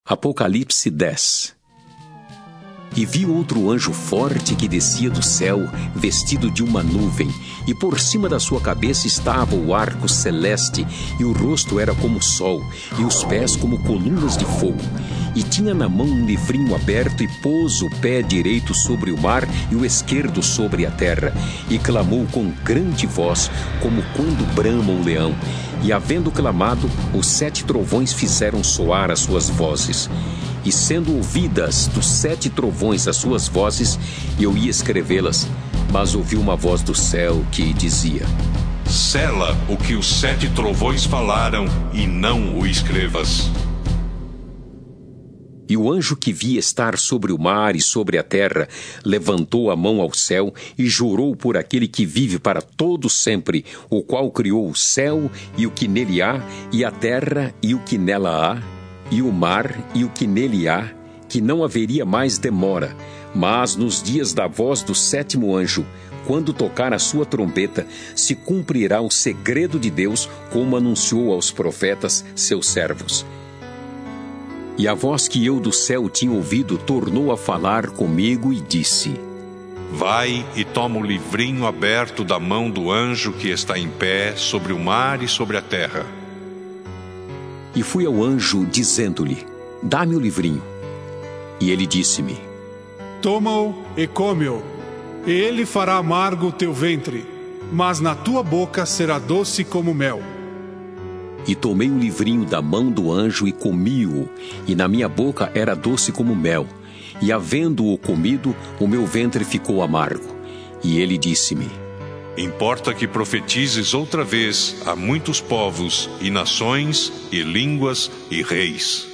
Apocalipse 10. E vi outro anjo forte que descia do céu, vestido de uma nuvem, e por cima da sua cabeça estava o arco celeste, e o rosto era como o sol, e os pés como colunas de fogo. E tinha na mão um livrinho aberto, e pôs o pé direito sobre o mar e o esquerdo sobre a terra, e clamou com grande voz, como quando brama um leão. E havendo clamado, os 7 trovões fizeram soar as suas vozes. E sendo ouvidas dos 7 trovões as suas vozes, eu ia escrevê-las, mas ouvi uma voz do céu que dizia: Sela o que os 7 trovões falaram e não o escrevas. E o anjo que via estar sobre o mar e sobre a terra levantou a mão ao céu e jurou por aquele que vive para todo sempre, o qual criou o céu e o que nele há, e a terra e o que nela há, e o mar e o que nele há, que não haveria mais demora, mas nos dias da voz do 7º anjo, quando tocar a sua trombeta, se cumprirá o segredo de Deus, como anunciou aos profetas, seus servos. E a voz que eu do céu tinha ouvido tornou a falar comigo e disse: Vai e toma o livrinho aberto da mão do anjo que está em pé sobre o mar e sobre a terra. E fui ao anjo, dizendo-lhe: Dá-me o livrinho. E ele disse-me: Toma-o e come-o, e ele fará amargo o teu ventre, mas na tua boca será doce como mel. E tomei o livrinho da mão do anjo e comi-o, e na minha boca era doce como mel. E havendo-o comido, o meu ventre ficou amargo. E ele disse-me: Importa que profetizes outra vez a muitos povos, e nações, e línguas, e reis.